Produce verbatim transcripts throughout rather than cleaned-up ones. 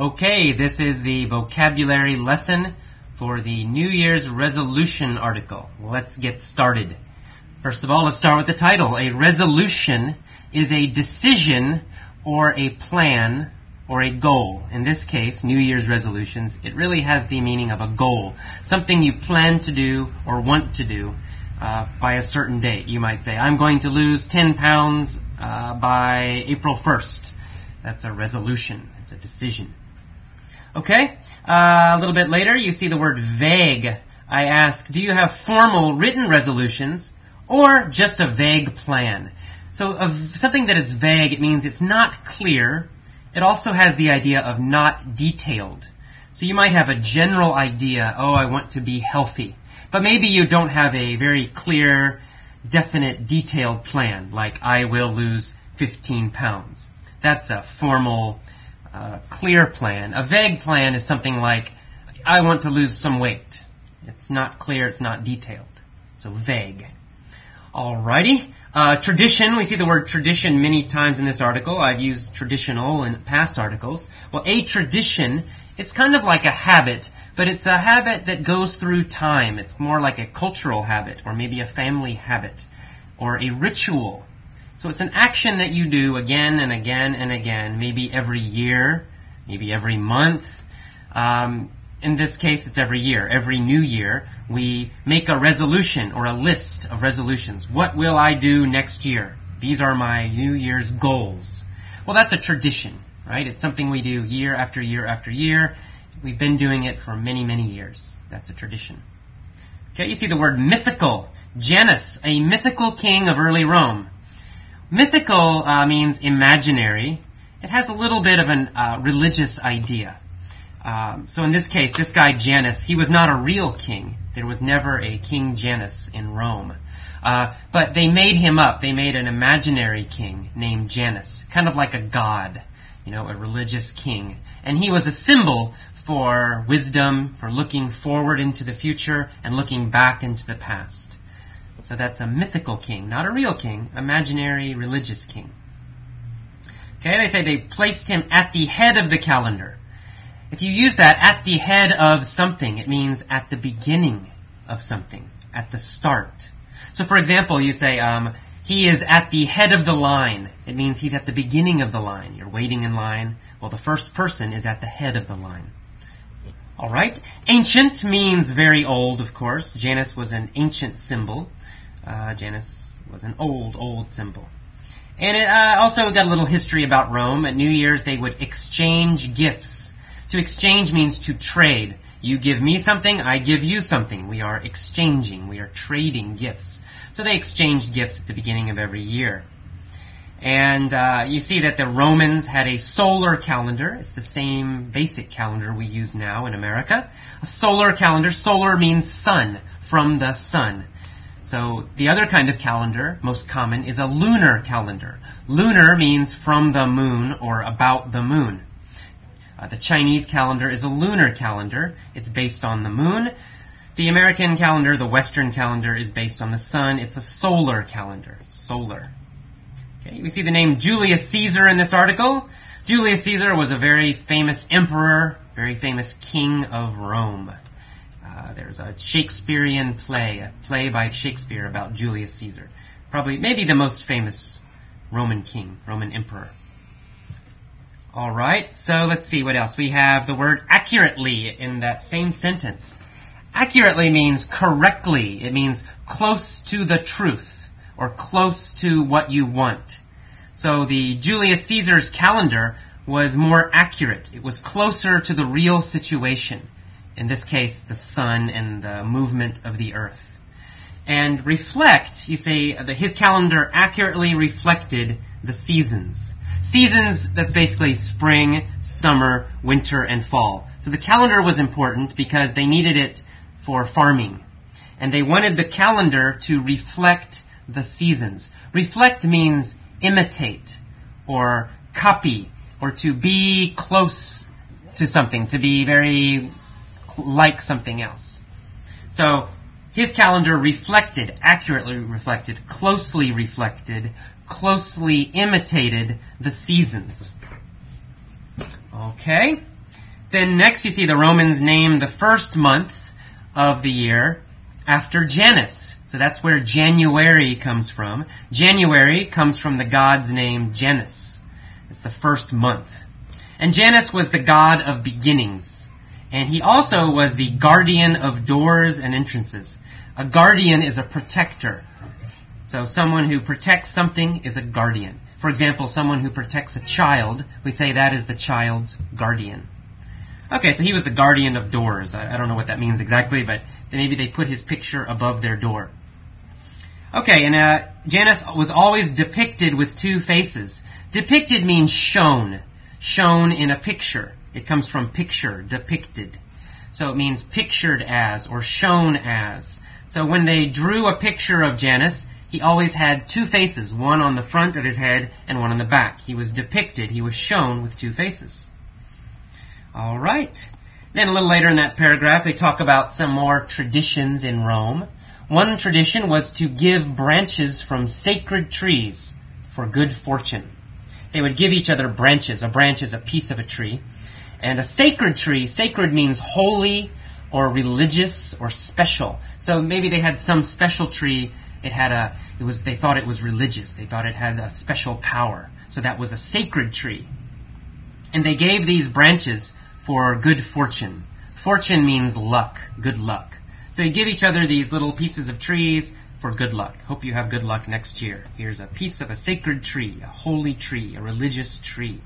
Okay, this is the vocabulary lesson for the New Year's resolution article. Let's get started. First of all, let's start with the title. A resolution is a decision or a plan or a goal. In this case, New Year's resolutions, it really has the meaning of a goal. Something you plan to do or want to do uh, by a certain date. You might say, I'm going to lose ten pounds uh, by April first. That's a resolution. It's a decision. Okay, uh, a little bit later, you see the word vague. I ask, do you have formal written resolutions or just a vague plan? So of something that is vague, it means it's not clear. It also has the idea of not detailed. So you might have a general idea, oh, I want to be healthy. But maybe you don't have a very clear, definite, detailed plan, like I will lose fifteen pounds. That's a formal Uh, clear plan. A vague plan is something like, I want to lose some weight. It's not clear, it's not detailed. So vague. Alrighty. Uh, tradition, we see the word tradition many times in this article. I've used traditional in past articles. Well, a tradition, it's kind of like a habit, but it's a habit that goes through time. It's more like a cultural habit, or maybe a family habit, or a ritual. So it's an action that you do again and again and again, maybe every year, maybe every month. Um, in this case, it's every year. Every new year, we make a resolution or a list of resolutions. What will I do next year? These are my New Year's goals. Well, that's a tradition, right? It's something we do year after year after year. We've been doing it for many, many years. That's a tradition. Okay, you see the word mythical. Janus, a mythical king of early Rome. Mythical uh, means imaginary. It has a little bit of a uh, religious idea. Um, so in this case, this guy Janus, he was not a real king. There was never a King Janus in Rome. Uh, but they made him up. They made an imaginary king named Janus, kind of like a god, you know, a religious king. And he was a symbol for wisdom, for looking forward into the future and looking back into the past. So that's a mythical king, not a real king, imaginary religious king. Okay, they say they placed him at the head of the calendar. If you use that, at the head of something, it means at the beginning of something, at the start. So for example, you'd say, um, he is at the head of the line. It means he's at the beginning of the line. You're waiting in line. Well, the first person is at the head of the line. All right. Ancient means very old, of course. Janus was an ancient symbol. Uh, Janus was an old, old symbol. And it uh, also got a little history about Rome. At New Year's, they would exchange gifts. To exchange means to trade. You give me something, I give you something. We are exchanging. We are trading gifts. So they exchanged gifts at the beginning of every year. And uh, you see that the Romans had a solar calendar. It's the same basic calendar we use now in America. A solar calendar. Solar means sun, from the sun. So the other kind of calendar, most common, is a lunar calendar. Lunar means from the moon or about the moon. Uh, the Chinese calendar is a lunar calendar. It's based on the moon. The American calendar, the Western calendar, is based on the sun. It's a solar calendar. Solar. Okay, we see the name Julius Caesar in this article. Julius Caesar was a very famous emperor, very famous king of Rome. Uh, there's a Shakespearean play, a play by Shakespeare about Julius Caesar. Probably, maybe the most famous Roman king, Roman emperor. All right, so let's see what else. We have the word accurately in that same sentence. Accurately means correctly. It means close to the truth or close to what you want. So the Julius Caesar's calendar was more accurate. It was closer to the real situation. In this case, the sun and the movement of the earth. And reflect, you say that his calendar accurately reflected the seasons. Seasons, that's basically spring, summer, winter, and fall. So the calendar was important because they needed it for farming. And they wanted the calendar to reflect the seasons. Reflect means imitate or copy or to be close to something, to be very like something else. So his calendar reflected, accurately reflected, closely reflected, closely imitated the seasons. Okay. Then next you see the Romans name the first month of the year after Janus. So that's where January comes from. January comes from the god's name Janus. It's the first month. And Janus was the god of beginnings. And he also was the guardian of doors and entrances. A guardian is a protector. So someone who protects something is a guardian. For example, someone who protects a child, we say that is the child's guardian. Okay, so he was the guardian of doors. I, I don't know what that means exactly, but maybe they put his picture above their door. Okay, and uh, Janus was always depicted with two faces. Depicted means shown. Shown in a picture. It comes from picture, depicted. So it means pictured as or shown as. So when they drew a picture of Janus, he always had two faces, one on the front of his head and one on the back. He was depicted, he was shown with two faces. All right. Then a little later in that paragraph, they talk about some more traditions in Rome. One tradition was to give branches from sacred trees for good fortune. They would give each other branches. A branch is a piece of a tree. And a sacred tree, sacred means holy or religious or special. So maybe they had some special tree. It had a, it was, they thought it was religious. They thought it had a special power. So that was a sacred tree. And they gave these branches for good fortune. Fortune means luck, good luck. So you give each other these little pieces of trees for good luck. Hope you have good luck next year. Here's a piece of a sacred tree, a holy tree, a religious tree.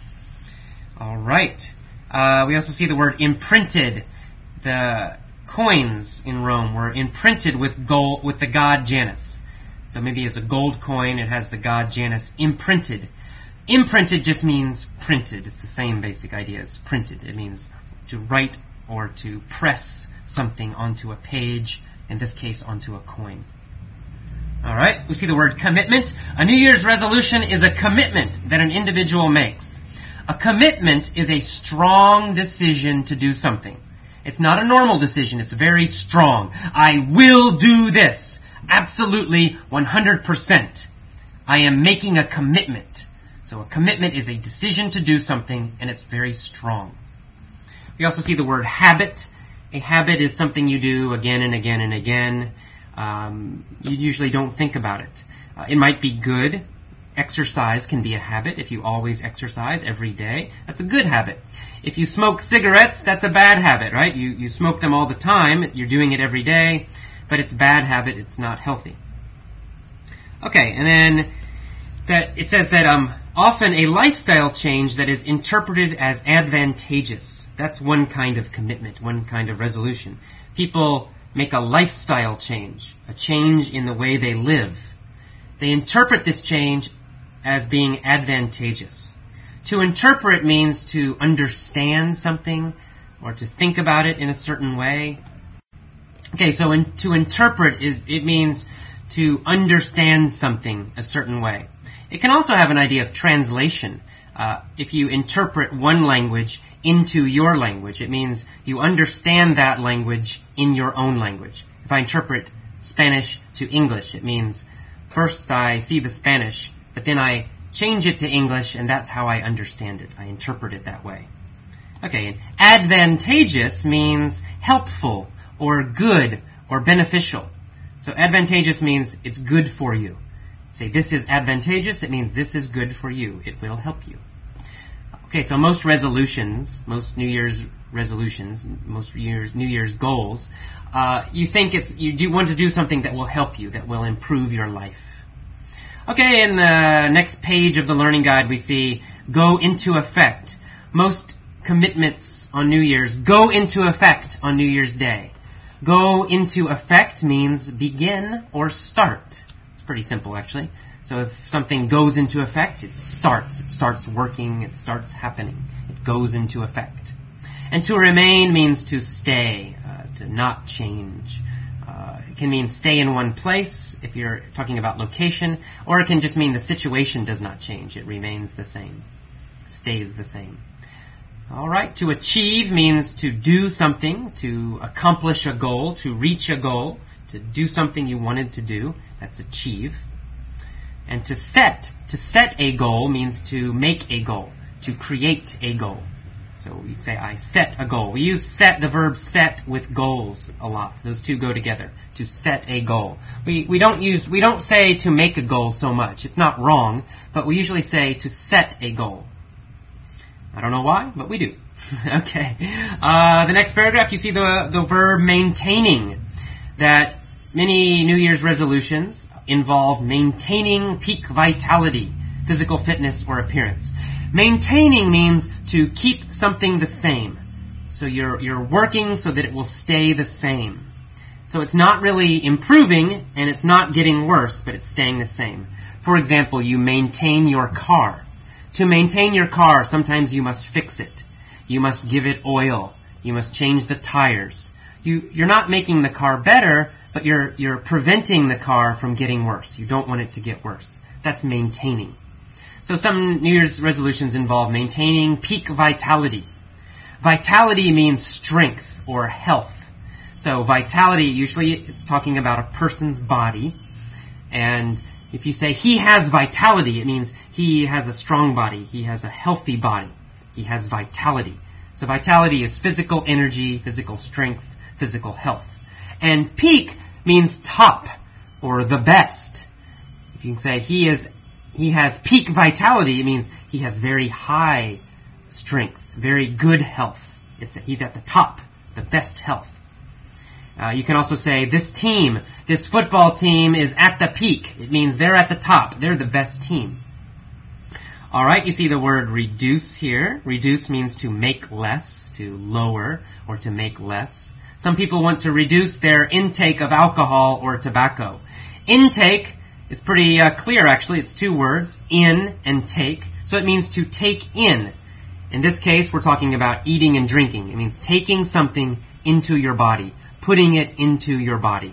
All right. Uh, we also see the word imprinted. The coins in Rome were imprinted with gold, with the god Janus. So maybe it's a gold coin. It has the god Janus imprinted. Imprinted just means printed. It's the same basic idea as printed. It means to write or to press something onto a page, in this case onto a coin. All right, we see the word commitment. A New Year's resolution is a commitment that an individual makes. A commitment is a strong decision to do something. It's not a normal decision. It's very strong. I will do this. Absolutely, one hundred percent. I am making a commitment. So a commitment is a decision to do something, and it's very strong. We also see the word habit. A habit is something you do again and again and again. Um, you usually don't think about it. Uh, it might be good. Exercise can be a habit. If you always exercise every day, that's a good habit. If you smoke cigarettes, that's a bad habit, right? You, you smoke them all the time. You're doing it every day, but it's a bad habit. It's not healthy. Okay, and then that it says that um, often a lifestyle change that is interpreted as advantageous. That's one kind of commitment, one kind of resolution. People make a lifestyle change, a change in the way they live. They interpret this change as being advantageous. To interpret means to understand something or to think about it in a certain way. Okay, so in, to interpret is it means to understand something a certain way. It can also have an idea of translation. Uh, if you interpret one language into your language, it means you understand that language in your own language. If I interpret Spanish to English, it means first I see the Spanish, but then I change it to English, and that's how I understand it. I interpret it that way. Okay, and advantageous means helpful or good or beneficial. So advantageous means it's good for you. Say this is advantageous, it means this is good for you. It will help you. Okay, so most resolutions, most New Year's resolutions, most years, New Year's goals, uh, you think it's you do want to do something that will help you, that will improve your life. Okay, in the next page of the learning guide, we see go into effect. Most commitments on New Year's go into effect on New Year's Day. Go into effect means begin or start. It's pretty simple, actually. So if something goes into effect, it starts. It starts working. It starts happening. It goes into effect. And to remain means to stay, uh, to not change. Uh, it can mean stay in one place if you're talking about location, or it can just mean the situation does not change. It remains the same. Stays the same. All right. To achieve means to do something, to accomplish a goal, to reach a goal, to do something you wanted to do. That's achieve. And to set, to set a goal means to make a goal, to create a goal. So you'd say, I set a goal. We use set, the verb set, with goals a lot. Those two go together. To set a goal. We we don't use we don't say to make a goal so much. It's not wrong, but we usually say to set a goal. I don't know why, but we do. Okay. Uh, the next paragraph, you see the the verb maintaining. That many New Year's resolutions involve maintaining peak vitality, physical fitness, or appearance. Maintaining means to keep something the same. So you're you're working so that it will stay the same. So it's not really improving, and it's not getting worse, but it's staying the same. For example, you maintain your car. To maintain your car, sometimes you must fix it. You must give it oil. You must change the tires. You, you're not making the car better, but you're, you're preventing the car from getting worse. You don't want it to get worse. That's maintaining. So some New Year's resolutions involve maintaining peak vitality. Vitality means strength or health. So vitality, usually it's talking about a person's body. And if you say he has vitality, it means he has a strong body. He has a healthy body. He has vitality. So vitality is physical energy, physical strength, physical health. And peak means top or the best. If you can say he is, he has peak vitality, it means he has very high strength, very good health. It's, he's at the top, the best health. Uh, you can also say, this team, this football team is at the peak. It means they're at the top. They're the best team. All right, you see the word reduce here. Reduce means to make less, to lower, or to make less. Some people want to reduce their intake of alcohol or tobacco. Intake is pretty uh, clear, actually. It's two words, in and take. So it means to take in. In this case, we're talking about eating and drinking. It means taking something into your body, putting it into your body.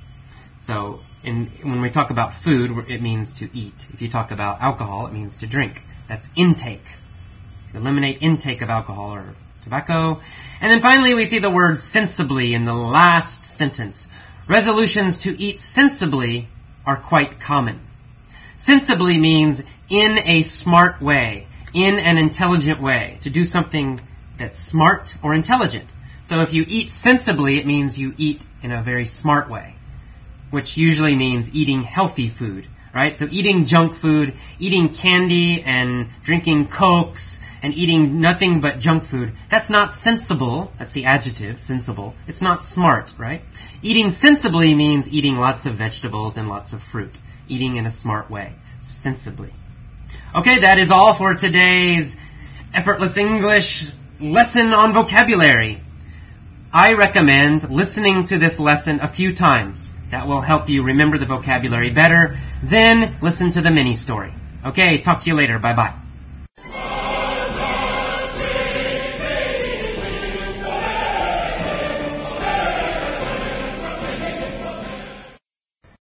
So in, when we talk about food, it means to eat. If you talk about alcohol, it means to drink. That's intake. To eliminate intake of alcohol or tobacco. And then finally, we see the word sensibly in the last sentence. Resolutions to eat sensibly are quite common. Sensibly means in a smart way, in an intelligent way, to do something that's smart or intelligent. So if you eat sensibly, it means you eat in a very smart way, which usually means eating healthy food, right? So eating junk food, eating candy and drinking Cokes and eating nothing but junk food, that's not sensible. That's the adjective, sensible. It's not smart, right? Eating sensibly means eating lots of vegetables and lots of fruit, eating in a smart way, sensibly. Okay, that is all for today's Effortless English lesson on vocabulary. I recommend listening to this lesson a few times. That will help you remember the vocabulary better. Then listen to the mini story. Okay, talk to you later. Bye-bye.